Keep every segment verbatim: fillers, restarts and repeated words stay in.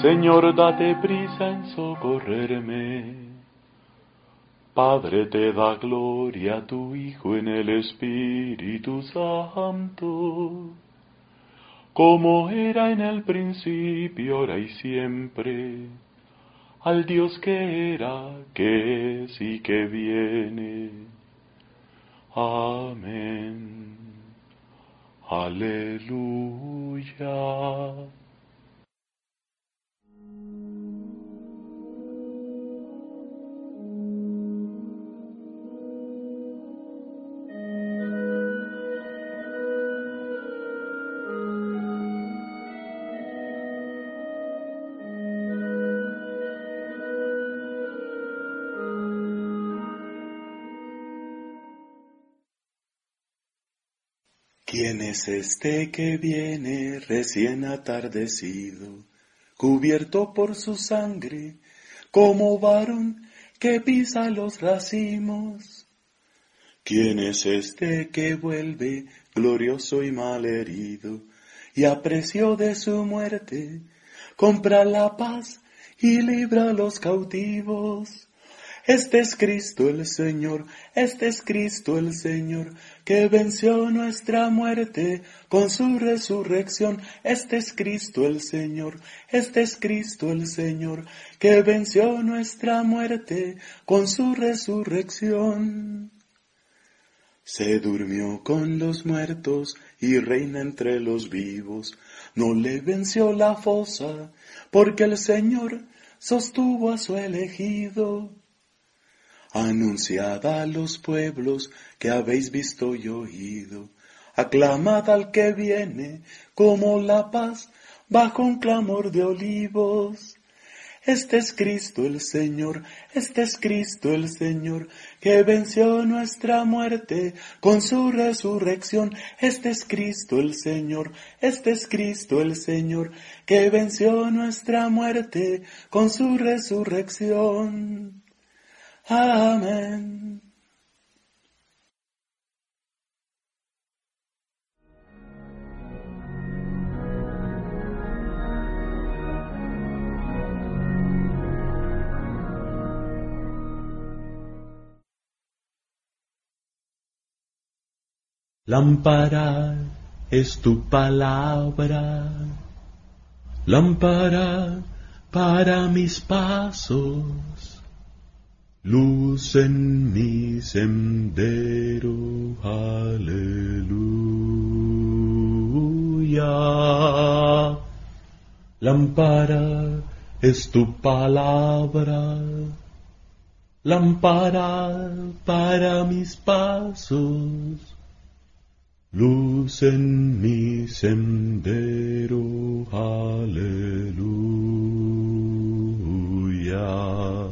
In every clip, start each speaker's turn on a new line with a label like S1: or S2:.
S1: Señor, date prisa en socorrerme. Padre, te da gloria a tu Hijo en el Espíritu Santo, como era en el principio, ahora y siempre, al Dios que era, que es y que viene. Amén. Aleluya.
S2: ¿Quién es este que viene recién atardecido, cubierto por su sangre, como varón que pisa los racimos? ¿Quién es este que vuelve glorioso y malherido, y a precio de su muerte compra la paz y libra a los cautivos? Este es Cristo el Señor, este es Cristo el Señor, que venció nuestra muerte con su resurrección. Este es Cristo el Señor, este es Cristo el Señor, que venció nuestra muerte con su resurrección. Se durmió con los muertos y reina entre los vivos. No le venció la fosa, porque el Señor sostuvo a su elegido. Anunciad a los pueblos que habéis visto y oído. Aclamad al que viene como la paz bajo un clamor de olivos. Este es Cristo el Señor, este es Cristo el Señor, que venció nuestra muerte con su resurrección. Este es Cristo el Señor, este es Cristo el Señor, que venció nuestra muerte con su resurrección. Amén.
S3: Lámpara es tu palabra, lámpara para mis pasos, luz en mi sendero. Aleluya. Lámpara es tu palabra, lámpara para mis pasos, luz en mi sendero. Aleluya.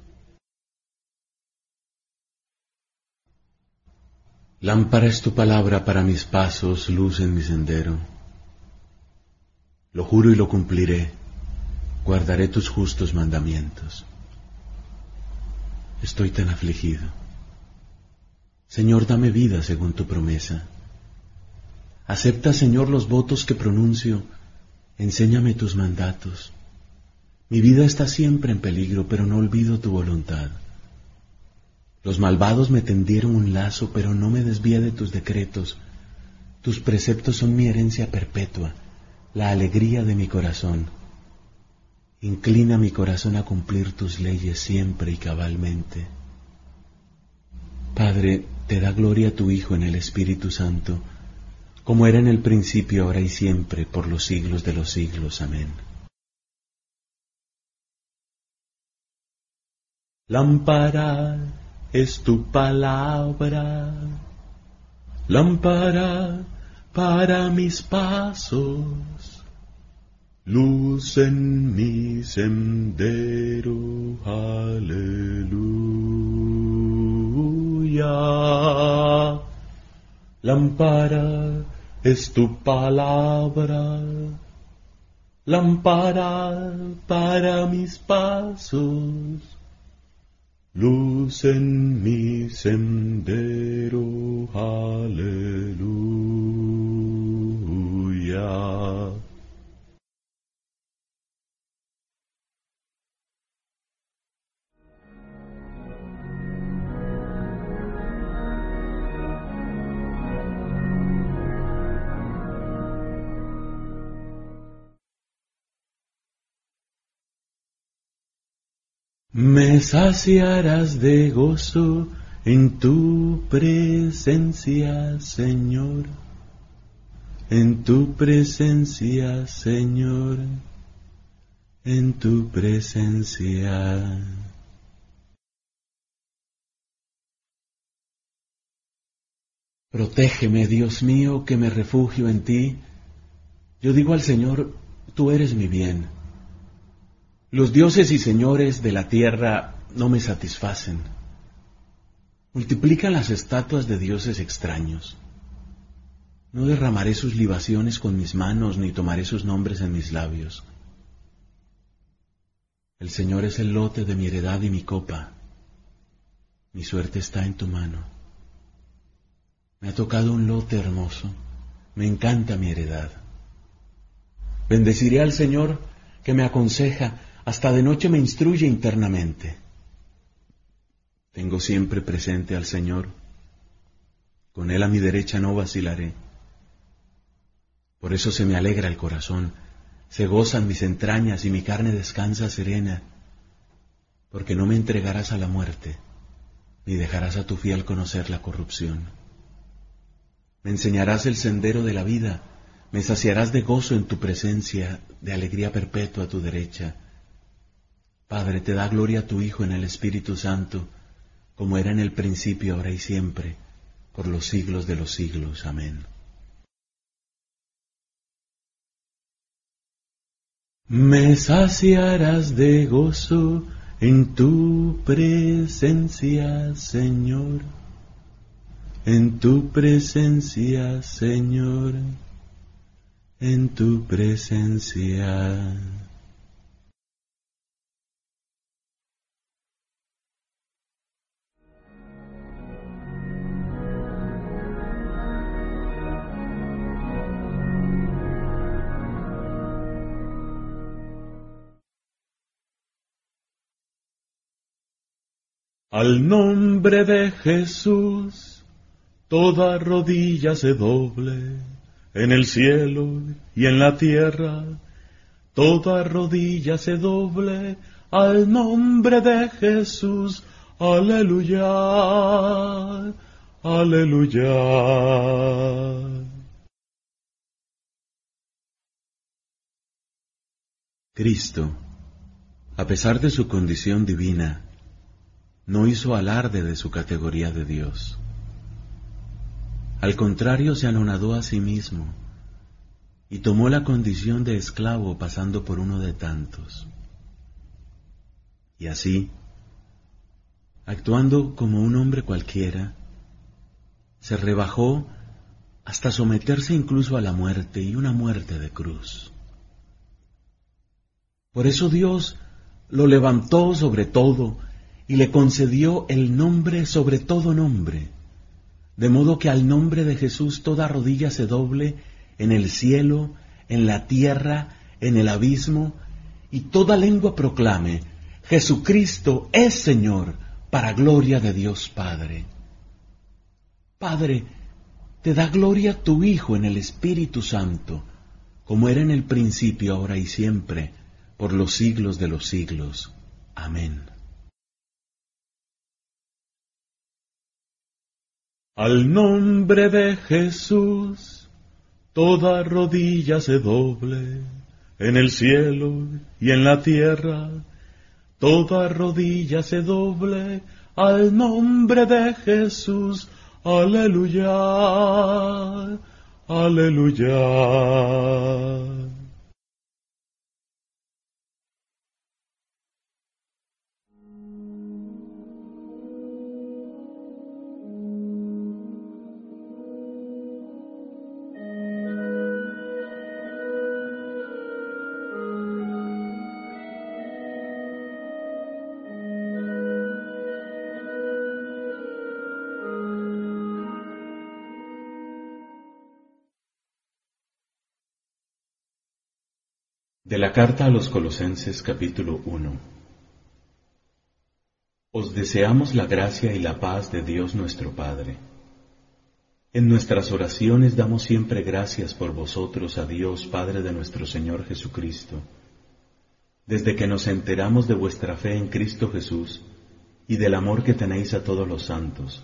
S3: Lámpara es tu palabra para mis pasos, luz en mi sendero. Lo juro y lo cumpliré, guardaré tus justos mandamientos. Estoy tan afligido. Señor, dame vida según tu promesa. Acepta, Señor, los votos que pronuncio, enséñame tus mandatos. Mi vida está siempre en peligro, pero no olvido tu voluntad. Los malvados me tendieron un lazo, pero no me desvié de tus decretos. Tus preceptos son mi herencia perpetua, la alegría de mi corazón. Inclina mi corazón a cumplir tus leyes siempre y cabalmente. Padre, te da gloria a tu Hijo en el Espíritu Santo, como era en el principio, ahora y siempre, por los siglos de los siglos. Amén. Lámpara es tu palabra, lámpara para mis pasos, luz en mi sendero. Aleluya. Lámpara es tu palabra, lámpara para mis pasos, luz en mi sendero. Aleluya. Me saciarás de gozo en tu presencia, Señor. En tu presencia, Señor. En tu presencia. Protégeme, Dios mío, que me refugio en ti. Yo digo al Señor, tú eres mi bien. Los dioses y señores de la tierra no me satisfacen. Multiplican las estatuas de dioses extraños. No derramaré sus libaciones con mis manos, ni tomaré sus nombres en mis labios. El Señor es el lote de mi heredad y mi copa. Mi suerte está en tu mano. Me ha tocado un lote hermoso. Me encanta mi heredad. Bendeciré al Señor que me aconseja, hasta de noche me instruye internamente. Tengo siempre presente al Señor. Con Él a mi derecha no vacilaré. Por eso se me alegra el corazón, se gozan mis entrañas y mi carne descansa serena, porque no me entregarás a la muerte, ni dejarás a tu fiel conocer la corrupción. Me enseñarás el sendero de la vida, me saciarás de gozo en tu presencia, de alegría perpetua a tu derecha. Padre, te da gloria a tu Hijo en el Espíritu Santo, como era en el principio, ahora y siempre, por los siglos de los siglos. Amén. Me saciarás de gozo en tu presencia, Señor. En tu presencia, Señor. En tu presencia. Al nombre de Jesús, toda rodilla se doble, en el cielo y en la tierra, toda rodilla se doble, al nombre de Jesús, aleluya, aleluya. Cristo, a pesar de su condición divina, no hizo alarde de su categoría de Dios. Al contrario, se anonadó a sí mismo y tomó la condición de esclavo, pasando por uno de tantos. Y así, actuando como un hombre cualquiera, se rebajó hasta someterse incluso a la muerte, y una muerte de cruz. Por eso Dios lo levantó sobre todo y le concedió el nombre sobre todo nombre, de modo que al nombre de Jesús toda rodilla se doble en el cielo, en la tierra, en el abismo, y toda lengua proclame: Jesucristo es Señor, para gloria de Dios Padre. Padre, te da gloria tu Hijo en el Espíritu Santo, como era en el principio, ahora y siempre, por los siglos de los siglos. Amén. Al nombre de Jesús, toda rodilla se doble, en el cielo y en la tierra, toda rodilla se doble, al nombre de Jesús, aleluya, aleluya. De la carta a los Colosenses, capítulo uno. Os deseamos la gracia y la paz de Dios nuestro Padre. En nuestras oraciones damos siempre gracias por vosotros a Dios, Padre de nuestro Señor Jesucristo, desde que nos enteramos de vuestra fe en Cristo Jesús y del amor que tenéis a todos los santos.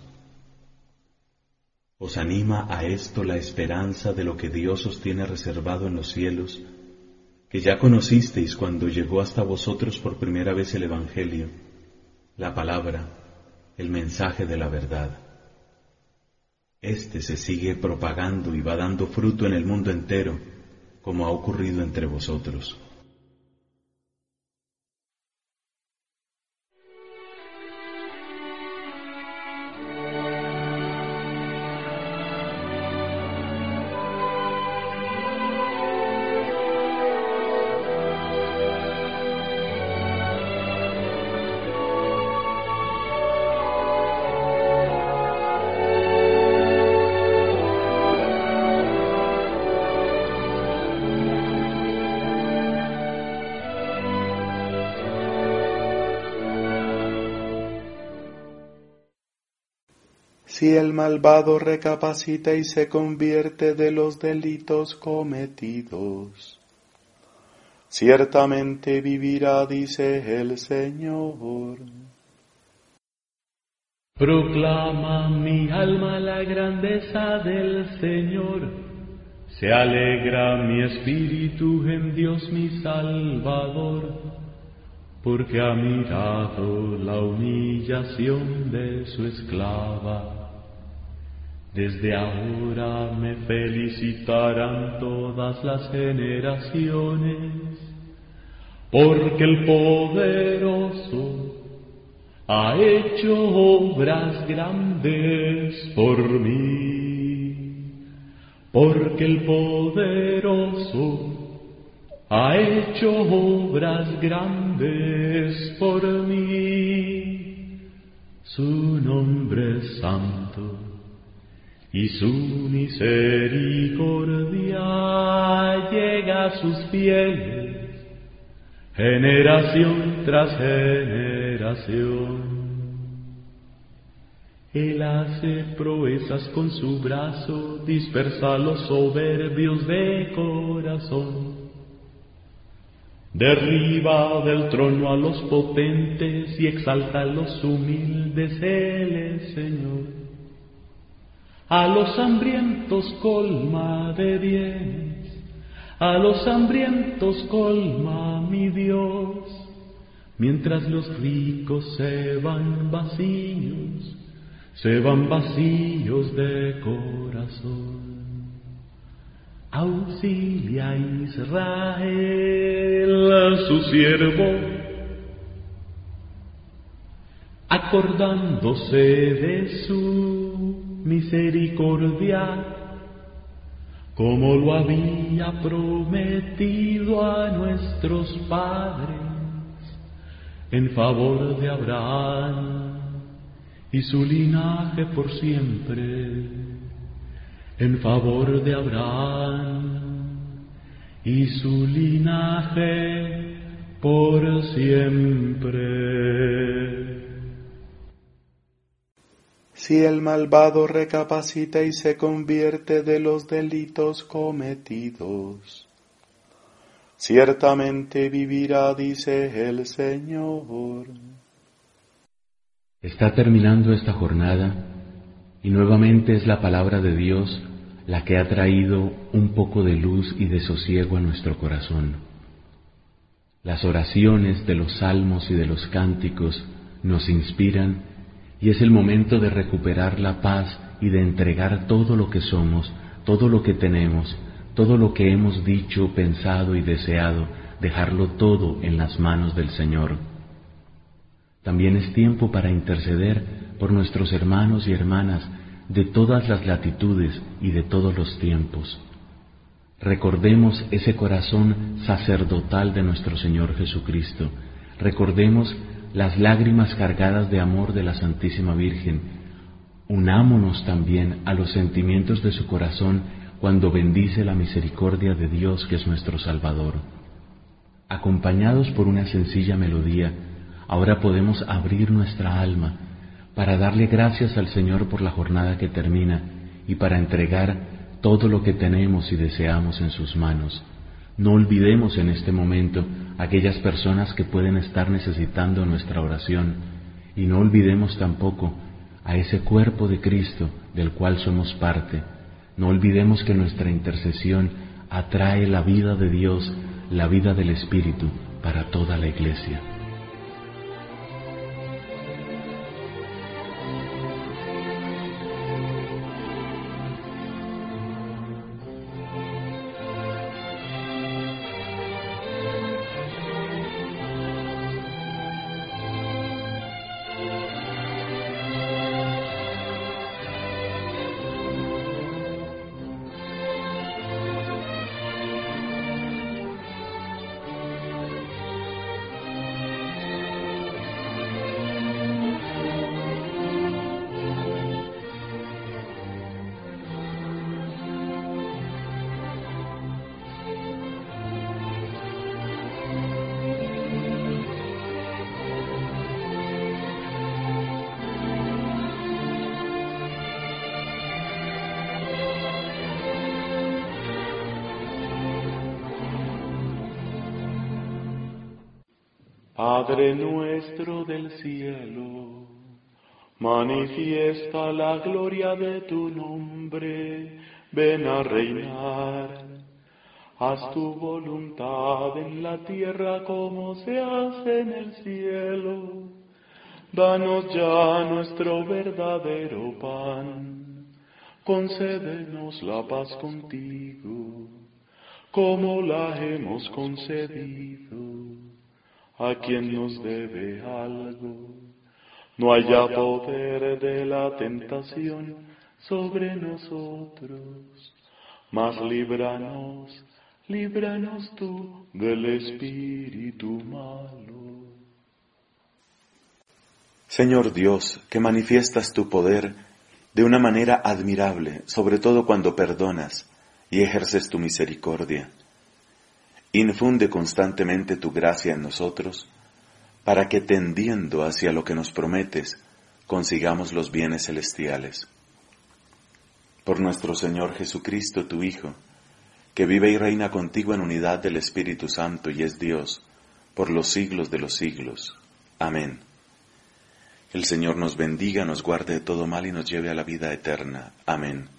S3: Os anima a esto la esperanza de lo que Dios os tiene reservado en los cielos, que ya conocisteis cuando llegó hasta vosotros por primera vez el Evangelio, la palabra, el mensaje de la verdad. Este se sigue propagando y va dando fruto en el mundo entero, como ha ocurrido entre vosotros.
S2: Si el malvado recapacita y se convierte de los delitos cometidos, ciertamente vivirá, dice el Señor.
S1: Proclama mi alma la grandeza del Señor, se alegra mi espíritu en Dios mi Salvador, porque ha mirado la humillación de su esclava. Desde ahora me felicitarán todas las generaciones, porque el poderoso ha hecho obras grandes por mí, porque el poderoso ha hecho obras grandes por mí. Su nombre es santo y su misericordia llega a sus fieles, generación tras generación. Él hace proezas con su brazo, dispersa a los soberbios de corazón. Derriba del trono a los potentes y exalta a los humildes, Él es Señor. A los hambrientos colma de bienes, a los hambrientos colma mi Dios, mientras los ricos se van vacíos, se van vacíos de corazón. Auxilia a Israel, su siervo, acordándose de su misericordia, como lo había prometido a nuestros padres, en favor de Abraham y su linaje por siempre, en favor de Abraham y su linaje por siempre.
S2: Si el malvado recapacita y se convierte de los delitos cometidos, ciertamente vivirá, dice el Señor.
S3: Está terminando esta jornada y nuevamente es la palabra de Dios la que ha traído un poco de luz y de sosiego a nuestro corazón. Las oraciones de los salmos y de los cánticos nos inspiran y es el momento de recuperar la paz y de entregar todo lo que somos, todo lo que tenemos, todo lo que hemos dicho, pensado y deseado, dejarlo todo en las manos del Señor. También es tiempo para interceder por nuestros hermanos y hermanas de todas las latitudes y de todos los tiempos. Recordemos ese corazón sacerdotal de nuestro Señor Jesucristo. Recordemos las lágrimas cargadas de amor de la Santísima Virgen. Unámonos también a los sentimientos de su corazón cuando bendice la misericordia de Dios que es nuestro Salvador. Acompañados por una sencilla melodía, ahora podemos abrir nuestra alma para darle gracias al Señor por la jornada que termina y para entregar todo lo que tenemos y deseamos en sus manos, No olvidemos en este momento aquellas personas que pueden estar necesitando nuestra oración, y no olvidemos tampoco a ese cuerpo de Cristo del cual somos parte. No olvidemos que nuestra intercesión atrae la vida de Dios, la vida del Espíritu para toda la Iglesia.
S1: Padre nuestro del cielo, manifiesta la gloria de tu nombre, ven a reinar. Haz tu voluntad en la tierra como se hace en el cielo. Danos ya nuestro verdadero pan, concédenos la paz contigo, como la hemos concedido a quien nos debe algo. No haya poder de la tentación sobre nosotros, mas líbranos, líbranos tú del espíritu malo.
S2: Señor Dios, que manifiestas tu poder de una manera admirable, sobre todo cuando perdonas y ejerces tu misericordia, infunde constantemente tu gracia en nosotros, para que tendiendo hacia lo que nos prometes, consigamos los bienes celestiales. Por nuestro Señor Jesucristo, tu Hijo, que vive y reina contigo en unidad del Espíritu Santo y es Dios, por los siglos de los siglos. Amén. El Señor nos bendiga, nos guarde de todo mal y nos lleve a la vida eterna. Amén.